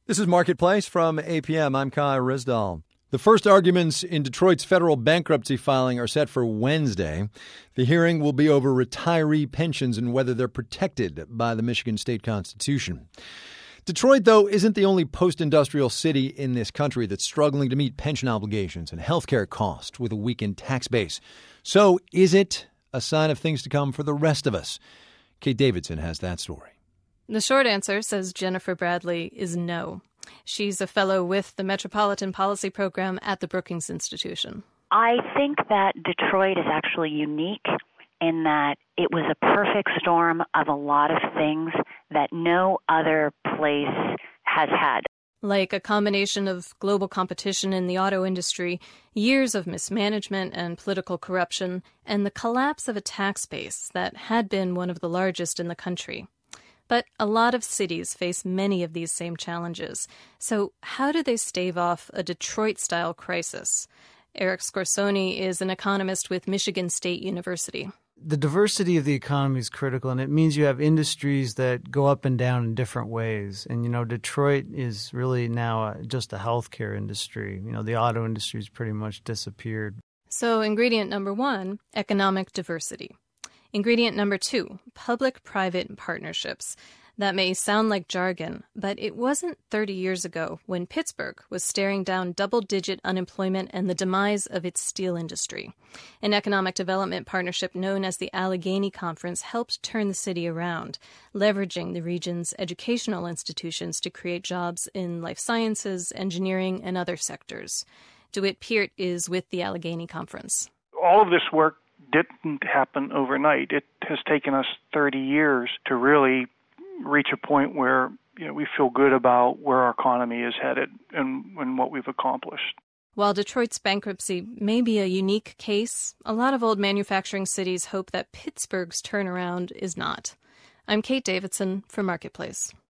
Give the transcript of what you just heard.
This is Marketplace from APM. I'm Kai Risdall. The first arguments in Detroit's federal bankruptcy filing are set for Wednesday. The hearing will be over retiree pensions and whether they're protected by the Michigan state constitution. Detroit, though, isn't the only post-industrial city in this country that's struggling to meet pension obligations and healthcare costs with a weakened tax base. So is it a sign of things to come for the rest of us? Kate Davidson has that story. The short answer, says Jennifer Bradley, is no. She's a fellow with the Metropolitan Policy Program at the Brookings Institution. I think that Detroit is actually unique in that it was a perfect storm of a lot of things that no other place has had. Like a combination of global competition in the auto industry, years of mismanagement and political corruption, and the collapse of a tax base that had been one of the largest in the country. But a lot of cities face many of these same challenges. So how do they stave off a Detroit-style crisis? Eric Scorsoni is an economist with Michigan State University. The diversity of the economy is critical, and it means you have industries that go up and down in different ways. And, Detroit is really now just a healthcare industry. The auto industry has pretty much disappeared. So ingredient number one, economic diversity. Ingredient number two, public-private partnerships. That may sound like jargon, but it wasn't 30 years ago when Pittsburgh was staring down double-digit unemployment and the demise of its steel industry. An economic development partnership known as the Allegheny Conference helped turn the city around, leveraging the region's educational institutions to create jobs in life sciences, engineering, and other sectors. DeWitt Peart is with the Allegheny Conference. All of this work didn't happen overnight. It has taken us 30 years to really reach a point where we feel good about where our economy is headed and what we've accomplished. While Detroit's bankruptcy may be a unique case, a lot of old manufacturing cities hope that Pittsburgh's turnaround is not. I'm Kate Davidson for Marketplace.